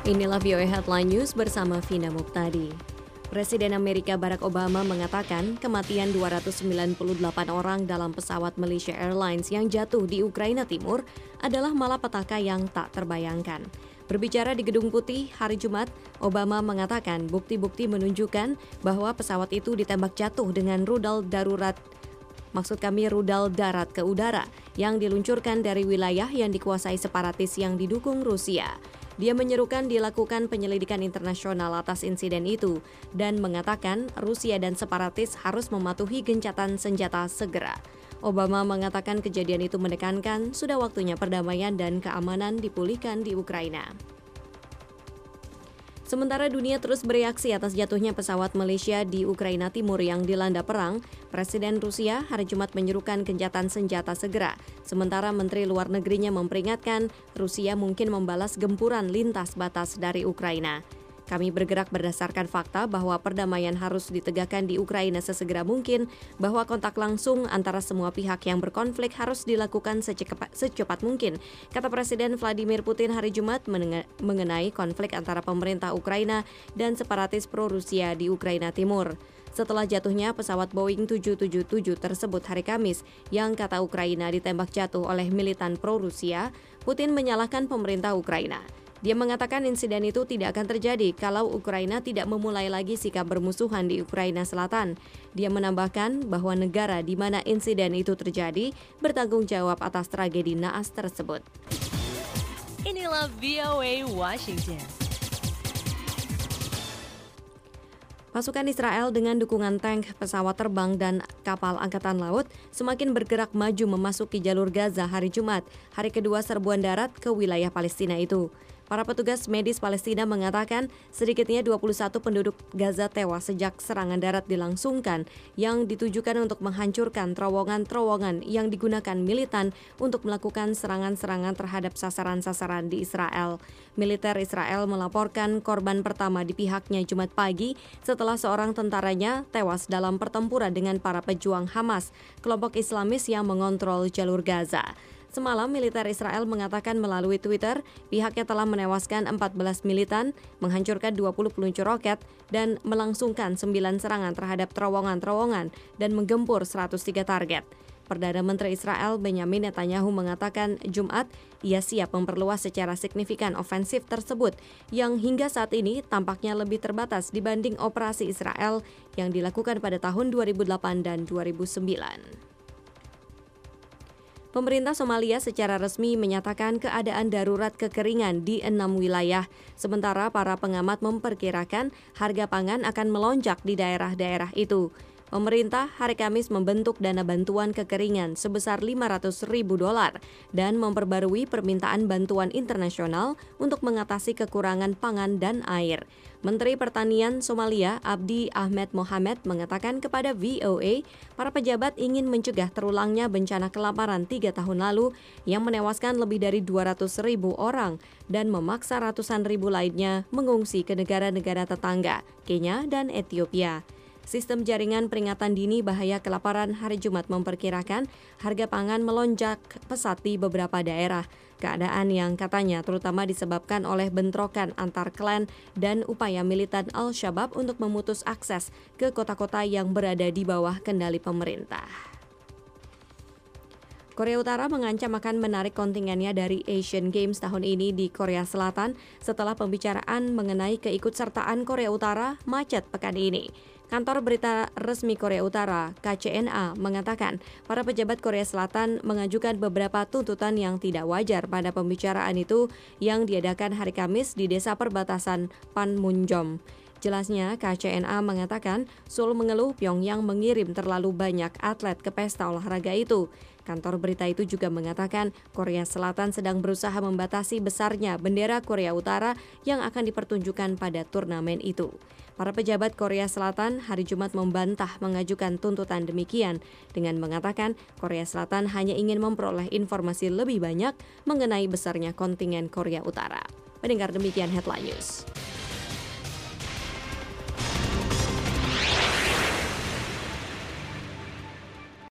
Inilah VOA Headline News bersama Vina Muptadi. Presiden Amerika Barack Obama mengatakan kematian 298 orang dalam pesawat Malaysia Airlines yang jatuh di Ukraina Timur adalah malapetaka yang tak terbayangkan. Berbicara di Gedung Putih hari Jumat, Obama mengatakan bukti-bukti menunjukkan bahwa pesawat itu ditembak jatuh dengan rudal darat ke udara yang diluncurkan dari wilayah yang dikuasai separatis yang didukung Rusia. Dia menyerukan dilakukan penyelidikan internasional atas insiden itu dan mengatakan Rusia dan separatis harus mematuhi gencatan senjata segera. Obama mengatakan kejadian itu menekankan sudah waktunya perdamaian dan keamanan dipulihkan di Ukraina. Sementara dunia terus bereaksi atas jatuhnya pesawat Malaysia di Ukraina Timur yang dilanda perang, Presiden Rusia hari Jumat menyerukan gencatan senjata segera. Sementara Menteri Luar Negerinya memperingatkan Rusia mungkin membalas gempuran lintas batas dari Ukraina. Kami bergerak berdasarkan fakta bahwa perdamaian harus ditegakkan di Ukraina sesegera mungkin, bahwa kontak langsung antara semua pihak yang berkonflik harus dilakukan secepat mungkin, kata Presiden Vladimir Putin hari Jumat mengenai konflik antara pemerintah Ukraina dan separatis pro-Rusia di Ukraina Timur. Setelah jatuhnya pesawat Boeing 777 tersebut hari Kamis, yang kata Ukraina ditembak jatuh oleh militan pro-Rusia, Putin menyalahkan pemerintah Ukraina. Dia mengatakan insiden itu tidak akan terjadi kalau Ukraina tidak memulai lagi sikap bermusuhan di Ukraina Selatan. Dia menambahkan bahwa negara di mana insiden itu terjadi bertanggung jawab atas tragedi naas tersebut. Inilah VOA Washington. Pasukan Israel dengan dukungan tank, pesawat terbang, dan kapal angkatan laut semakin bergerak maju memasuki jalur Gaza hari Jumat, hari kedua serbuan darat ke wilayah Palestina itu. Para petugas medis Palestina mengatakan sedikitnya 21 penduduk Gaza tewas sejak serangan darat dilangsungkan yang ditujukan untuk menghancurkan terowongan-terowongan yang digunakan militan untuk melakukan serangan-serangan terhadap sasaran-sasaran di Israel. Militer Israel melaporkan korban pertama di pihaknya Jumat pagi setelah seorang tentaranya tewas dalam pertempuran dengan para pejuang Hamas, kelompok Islamis yang mengontrol jalur Gaza. Semalam, militer Israel mengatakan melalui Twitter, pihaknya telah menewaskan 14 militan, menghancurkan 20 peluncur roket, dan melangsungkan 9 serangan terhadap terowongan-terowongan dan menggempur 103 target. Perdana Menteri Israel Benyamin Netanyahu mengatakan Jumat, ia siap memperluas secara signifikan ofensif tersebut, yang hingga saat ini tampaknya lebih terbatas dibanding operasi Israel yang dilakukan pada tahun 2008 dan 2009. Pemerintah Somalia secara resmi menyatakan keadaan darurat kekeringan di 6 wilayah, sementara para pengamat memperkirakan harga pangan akan melonjak di daerah-daerah itu. Pemerintah hari Kamis membentuk dana bantuan kekeringan sebesar $500.000 dan memperbarui permintaan bantuan internasional untuk mengatasi kekurangan pangan dan air. Menteri Pertanian Somalia Abdi Ahmed Mohamed mengatakan kepada VOA, para pejabat ingin mencegah terulangnya bencana kelaparan 3 tahun lalu yang menewaskan lebih dari 200.000 orang dan memaksa ratusan ribu lainnya mengungsi ke negara-negara tetangga, Kenya dan Ethiopia. Sistem jaringan peringatan dini bahaya kelaparan hari Jumat memperkirakan harga pangan melonjak pesat di beberapa daerah. Keadaan yang katanya terutama disebabkan oleh bentrokan antar klan dan upaya militan Al-Shabaab untuk memutus akses ke kota-kota yang berada di bawah kendali pemerintah. Korea Utara mengancam akan menarik kontingennya dari Asian Games tahun ini di Korea Selatan setelah pembicaraan mengenai keikutsertaan Korea Utara macet pekan ini. Kantor Berita Resmi Korea Utara, KCNA, mengatakan para pejabat Korea Selatan mengajukan beberapa tuntutan yang tidak wajar pada pembicaraan itu yang diadakan hari Kamis di desa perbatasan Panmunjom. Jelasnya, KCNA mengatakan Seoul mengeluh Pyongyang mengirim terlalu banyak atlet ke pesta olahraga itu. Kantor berita itu juga mengatakan Korea Selatan sedang berusaha membatasi besarnya bendera Korea Utara yang akan dipertunjukkan pada turnamen itu. Para pejabat Korea Selatan hari Jumat membantah mengajukan tuntutan demikian dengan mengatakan Korea Selatan hanya ingin memperoleh informasi lebih banyak mengenai besarnya kontingen Korea Utara. Mendengar demikian Headline News.